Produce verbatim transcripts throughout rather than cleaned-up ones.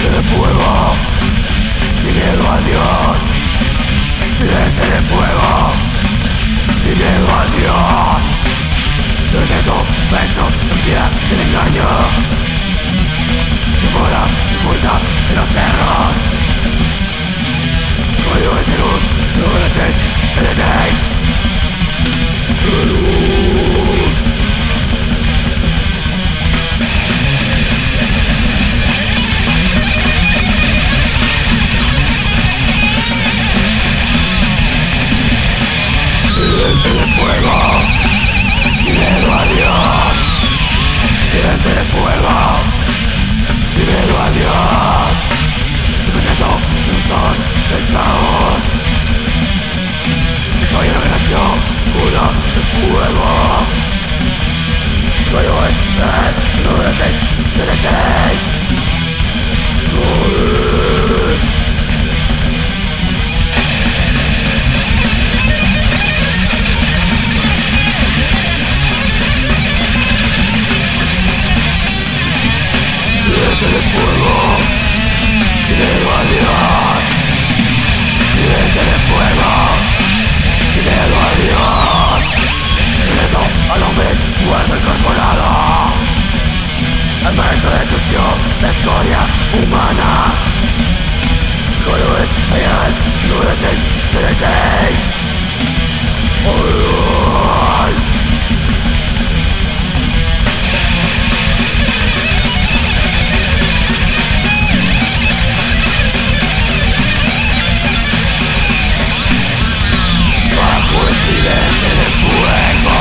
de fuego, sin miedo a Dios. Silencio de fuego, sin miedo a Dios. Desde tu pecho, mentira, sin engaño, demora y fuerza en los cerros. Código de luz, no me seis, L seis. Luz. Silencio de fuego, sin miedo a Dios. Silencio de fuego, sin miedo a Dios. Secreto, montón del caos. Soy una generación pura de fuego. Soy un estrés, no de seis, de seis. Silencio de fuego, sin miedo a Dios. Silencio de fuego, sin miedo a Dios. Silencio al hombre muerto incorporado. El momento de destrucción, la escoria humana. Código es real, nueve seis, seis seis. Bajo el silencio de fuego.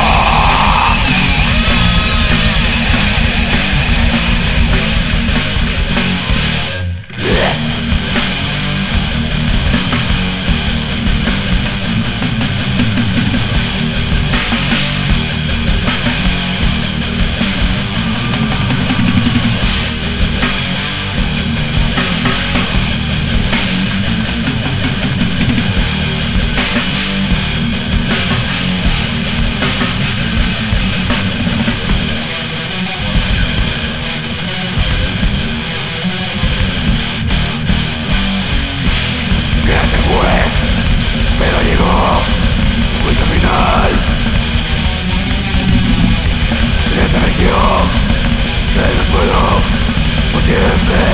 Pero llegó juicio final en esta región del suelo por siempre.